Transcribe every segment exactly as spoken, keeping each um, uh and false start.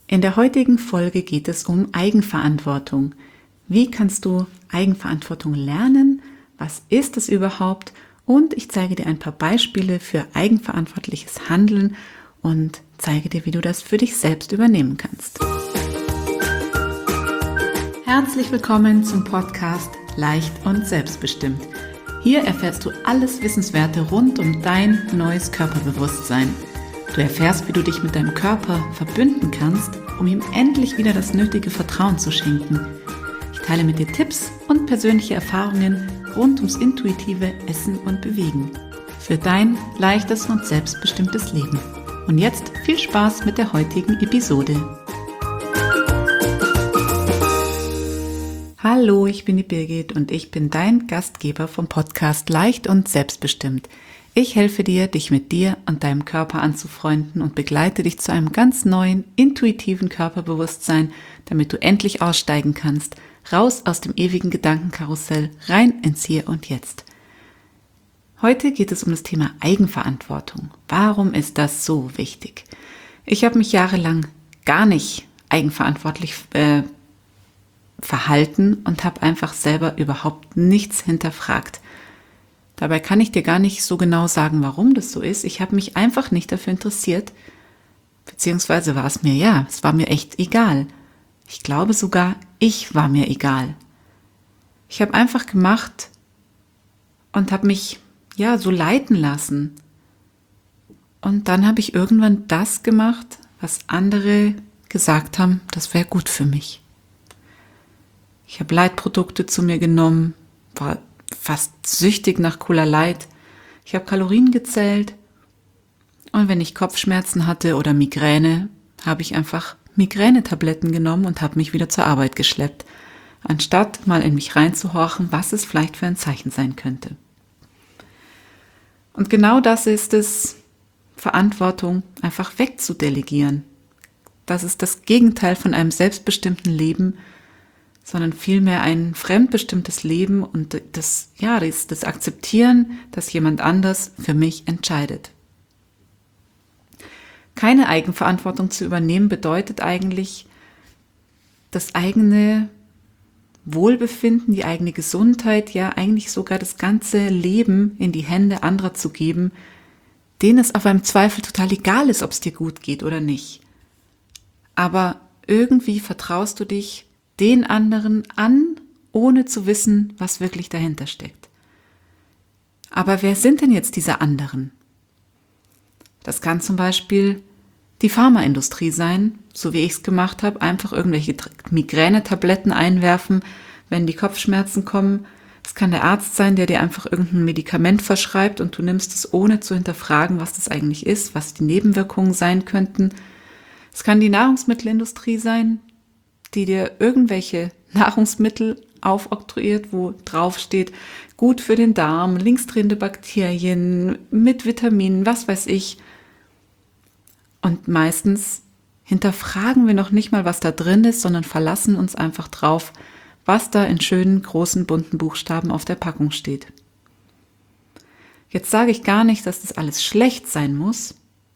In der heutigen Folge geht es um Eigenverantwortung. Wie kannst du Eigenverantwortung lernen? Was ist es überhaupt? Und ich zeige dir ein paar Beispiele für eigenverantwortliches Handeln und zeige dir, wie du das für dich selbst übernehmen kannst. Herzlich willkommen zum Podcast Leicht und Selbstbestimmt. Hier erfährst du alles Wissenswerte rund um dein neues Körperbewusstsein. Du erfährst, wie du dich mit deinem Körper verbünden kannst, um ihm endlich wieder das nötige Vertrauen zu schenken. Ich teile mit dir Tipps und persönliche Erfahrungen rund ums intuitive Essen und Bewegen für dein leichtes und selbstbestimmtes Leben. Und jetzt viel Spaß mit der heutigen Episode. Hallo, ich bin die Birgit und ich bin dein Gastgeber vom Podcast Leicht und Selbstbestimmt. Ich helfe dir, dich mit dir und deinem Körper anzufreunden und begleite dich zu einem ganz neuen, intuitiven Körperbewusstsein, damit du endlich aussteigen kannst, raus aus dem ewigen Gedankenkarussell, rein ins Hier und Jetzt. Heute geht es um das Thema Eigenverantwortung. Warum ist das so wichtig? Ich habe mich jahrelang gar nicht eigenverantwortlich äh, verhalten und habe einfach selber überhaupt nichts hinterfragt. Dabei kann ich dir gar nicht so genau sagen, warum das so ist. Ich habe mich einfach nicht dafür interessiert, beziehungsweise war es mir, ja, es war mir echt egal. Ich glaube sogar, ich war mir egal. Ich habe einfach gemacht und habe mich, ja, so leiten lassen. Und dann habe ich irgendwann das gemacht, was andere gesagt haben, das wäre gut für mich. Ich habe Leitprodukte zu mir genommen, war fast süchtig nach Cola Light. Ich habe Kalorien gezählt und wenn ich Kopfschmerzen hatte oder Migräne, habe ich einfach Migränetabletten genommen und habe mich wieder zur Arbeit geschleppt, anstatt mal in mich reinzuhorchen, was es vielleicht für ein Zeichen sein könnte. Und genau das ist es, Verantwortung einfach wegzudelegieren. Das ist das Gegenteil von einem selbstbestimmten Leben, sondern vielmehr ein fremdbestimmtes Leben und das, ja, das, das Akzeptieren, dass jemand anders für mich entscheidet. Keine Eigenverantwortung zu übernehmen bedeutet eigentlich, das eigene Wohlbefinden, die eigene Gesundheit, ja eigentlich sogar das ganze Leben in die Hände anderer zu geben, denen es auf einem Zweifel total egal ist, ob es dir gut geht oder nicht. Aber irgendwie vertraust du dich den anderen an, ohne zu wissen, was wirklich dahinter steckt. Aber wer sind denn jetzt diese anderen? Das kann zum Beispiel die Pharmaindustrie sein, so wie ich es gemacht habe, einfach irgendwelche Migränetabletten einwerfen, wenn die Kopfschmerzen kommen. Es kann der Arzt sein, der dir einfach irgendein Medikament verschreibt und du nimmst es, ohne zu hinterfragen, was das eigentlich ist, was die Nebenwirkungen sein könnten. Es kann die Nahrungsmittelindustrie sein, die dir irgendwelche Nahrungsmittel aufoktroyiert, wo drauf steht, gut für den Darm, linksdrehende Bakterien, mit Vitaminen, was weiß ich. Und meistens hinterfragen wir noch nicht mal, was da drin ist, sondern verlassen uns einfach drauf, was da in schönen, großen, bunten Buchstaben auf der Packung steht. Jetzt sage ich gar nicht, dass das alles schlecht sein muss.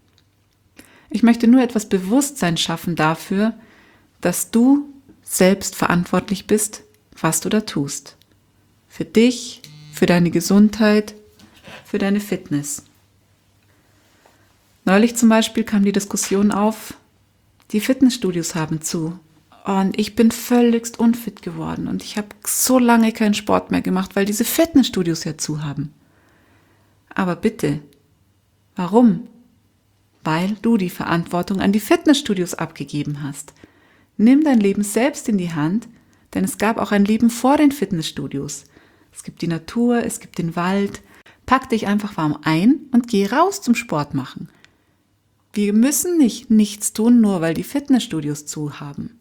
Ich möchte nur etwas Bewusstsein schaffen dafür, dass du selbst verantwortlich bist, was du da tust. Für dich, für deine Gesundheit, für deine Fitness. Neulich zum Beispiel kam die Diskussion auf, die Fitnessstudios haben zu. Und ich bin völligst unfit geworden und ich habe so lange keinen Sport mehr gemacht, weil diese Fitnessstudios ja zu haben. Aber bitte, warum? Weil du die Verantwortung an die Fitnessstudios abgegeben hast. Nimm dein Leben selbst in die Hand, denn es gab auch ein Leben vor den Fitnessstudios. Es gibt die Natur, es gibt den Wald. Pack dich einfach warm ein und geh raus zum Sport machen. Wir müssen nicht nichts tun, nur weil die Fitnessstudios zu haben.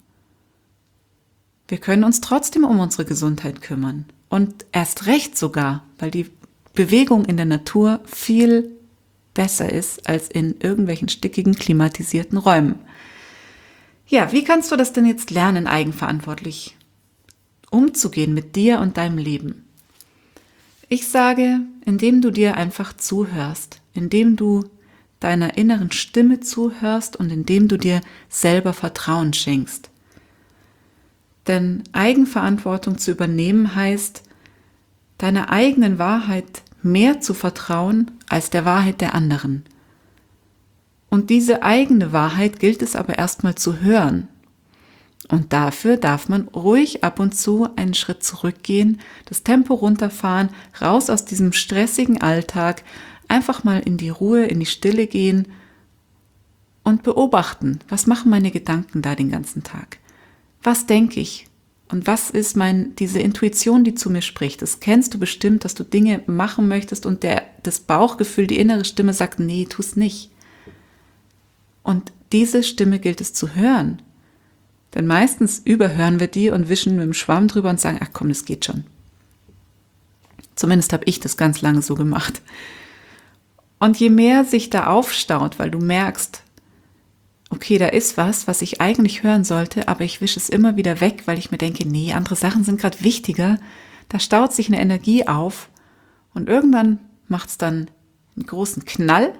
Wir können uns trotzdem um unsere Gesundheit kümmern. Und erst recht sogar, weil die Bewegung in der Natur viel besser ist als in irgendwelchen stickigen, klimatisierten Räumen. Ja, wie kannst du das denn jetzt lernen, eigenverantwortlich umzugehen mit dir und deinem Leben? Ich sage, indem du dir einfach zuhörst, indem du deiner inneren Stimme zuhörst und indem du dir selber Vertrauen schenkst. Denn Eigenverantwortung zu übernehmen heißt, deiner eigenen Wahrheit mehr zu vertrauen als der Wahrheit der anderen. Und diese eigene Wahrheit gilt es aber erstmal zu hören. Und dafür darf man ruhig ab und zu einen Schritt zurückgehen, das Tempo runterfahren, raus aus diesem stressigen Alltag, einfach mal in die Ruhe, in die Stille gehen und beobachten, was machen meine Gedanken da den ganzen Tag? Was denke ich? Und was ist mein, diese Intuition, die zu mir spricht? Das kennst du bestimmt, dass du Dinge machen möchtest und der, das Bauchgefühl, die innere Stimme sagt, nee, tu's nicht. Und diese Stimme gilt es zu hören. Denn meistens überhören wir die und wischen mit dem Schwamm drüber und sagen, ach komm, das geht schon. Zumindest habe ich das ganz lange so gemacht. Und je mehr sich da aufstaut, weil du merkst, okay, da ist was, was ich eigentlich hören sollte, aber ich wische es immer wieder weg, weil ich mir denke, nee, andere Sachen sind gerade wichtiger. Da staut sich eine Energie auf und irgendwann macht es dann einen großen Knall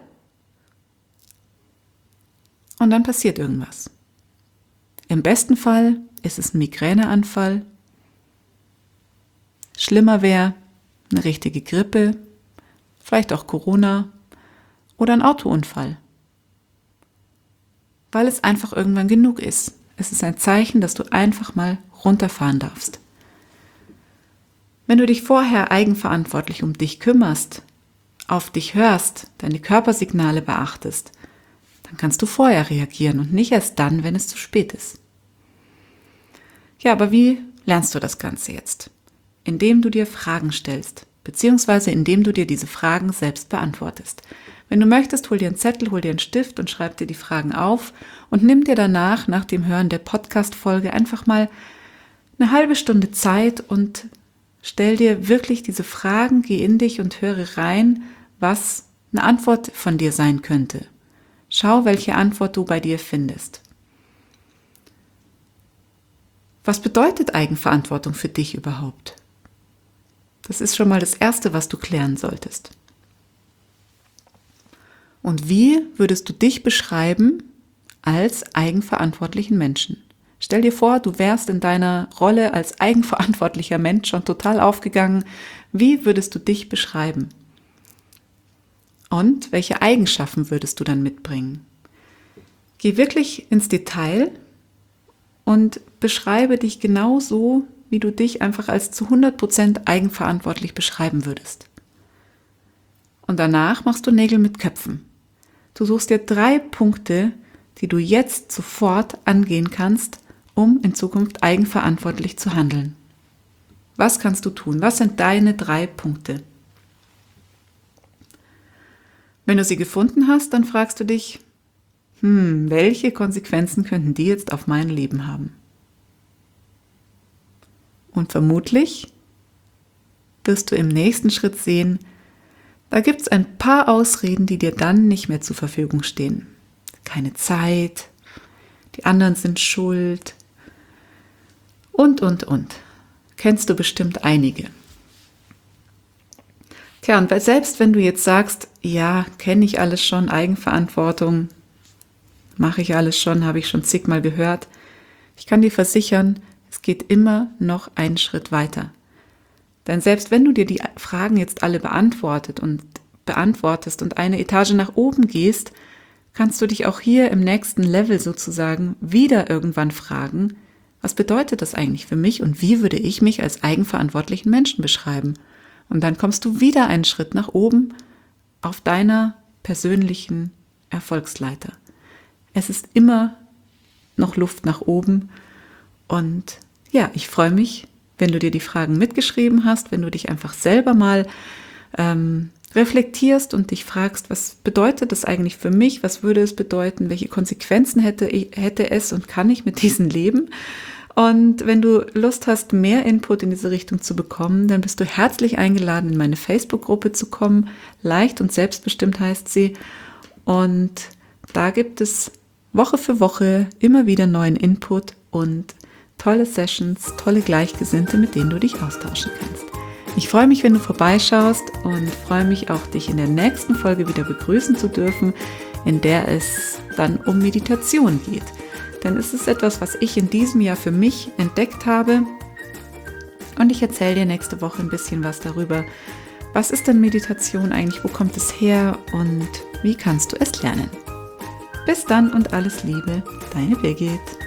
und dann passiert irgendwas. Im besten Fall ist es ein Migräneanfall. Schlimmer wäre eine richtige Grippe, vielleicht auch Corona oder ein Autounfall. Weil es einfach irgendwann genug ist. Es ist ein Zeichen, dass du einfach mal runterfahren darfst. Wenn du dich vorher eigenverantwortlich um dich kümmerst, auf dich hörst, deine Körpersignale beachtest, dann kannst du vorher reagieren und nicht erst dann, wenn es zu spät ist. Ja, aber wie lernst du das Ganze jetzt? Indem du dir Fragen stellst, beziehungsweise indem du dir diese Fragen selbst beantwortest. Wenn du möchtest, hol dir einen Zettel, hol dir einen Stift und schreib dir die Fragen auf und nimm dir danach, nach dem Hören der Podcast-Folge, einfach mal eine halbe Stunde Zeit und stell dir wirklich diese Fragen, geh in dich und höre rein, was eine Antwort von dir sein könnte. Schau, welche Antwort du bei dir findest. Was bedeutet Eigenverantwortung für dich überhaupt? Das ist schon mal das Erste, was du klären solltest. Und wie würdest du dich beschreiben als eigenverantwortlichen Menschen? Stell dir vor, du wärst in deiner Rolle als eigenverantwortlicher Mensch schon total aufgegangen. Wie würdest du dich beschreiben? Und welche Eigenschaften würdest du dann mitbringen? Geh wirklich ins Detail und beschreibe dich genau so, wie du dich einfach als zu hundert Prozent eigenverantwortlich beschreiben würdest. Und danach machst du Nägel mit Köpfen. Du suchst dir drei Punkte, die du jetzt sofort angehen kannst, um in Zukunft eigenverantwortlich zu handeln. Was kannst du tun? Was sind deine drei Punkte? Wenn du sie gefunden hast, dann fragst du dich, hm, welche Konsequenzen könnten die jetzt auf mein Leben haben? Und vermutlich wirst du im nächsten Schritt sehen, da gibt es ein paar Ausreden, die dir dann nicht mehr zur Verfügung stehen. Keine Zeit, die anderen sind schuld und, und, und. Kennst du bestimmt einige. Tja, und selbst wenn du jetzt sagst, ja, kenne ich alles schon, Eigenverantwortung, mache ich alles schon, habe ich schon zigmal gehört, ich kann dir versichern, es geht immer noch einen Schritt weiter. Denn selbst wenn du dir die Fragen jetzt alle beantwortet und beantwortest und eine Etage nach oben gehst, kannst du dich auch hier im nächsten Level sozusagen wieder irgendwann fragen, was bedeutet das eigentlich für mich und wie würde ich mich als eigenverantwortlichen Menschen beschreiben? Und dann kommst du wieder einen Schritt nach oben auf deiner persönlichen Erfolgsleiter. Es ist immer noch Luft nach oben und ja, ich freue mich, wenn du dir die Fragen mitgeschrieben hast, wenn du dich einfach selber mal ähm, reflektierst und dich fragst, was bedeutet das eigentlich für mich, was würde es bedeuten, welche Konsequenzen hätte, hätte es und kann ich mit diesen leben? Und wenn du Lust hast, mehr Input in diese Richtung zu bekommen, dann bist du herzlich eingeladen, in meine Facebook-Gruppe zu kommen. Leicht und selbstbestimmt heißt sie. Und da gibt es Woche für Woche immer wieder neuen Input und tolle Sessions, tolle Gleichgesinnte, mit denen du dich austauschen kannst. Ich freue mich, wenn du vorbeischaust und freue mich auch, dich in der nächsten Folge wieder begrüßen zu dürfen. in der es dann um Meditation geht. Denn es ist etwas, was ich in diesem Jahr für mich entdeckt habe. Und ich erzähle dir nächste Woche ein bisschen was darüber. Was ist denn Meditation eigentlich? Wo kommt es her? Und wie kannst du es lernen? Bis dann und alles Liebe, deine Birgit.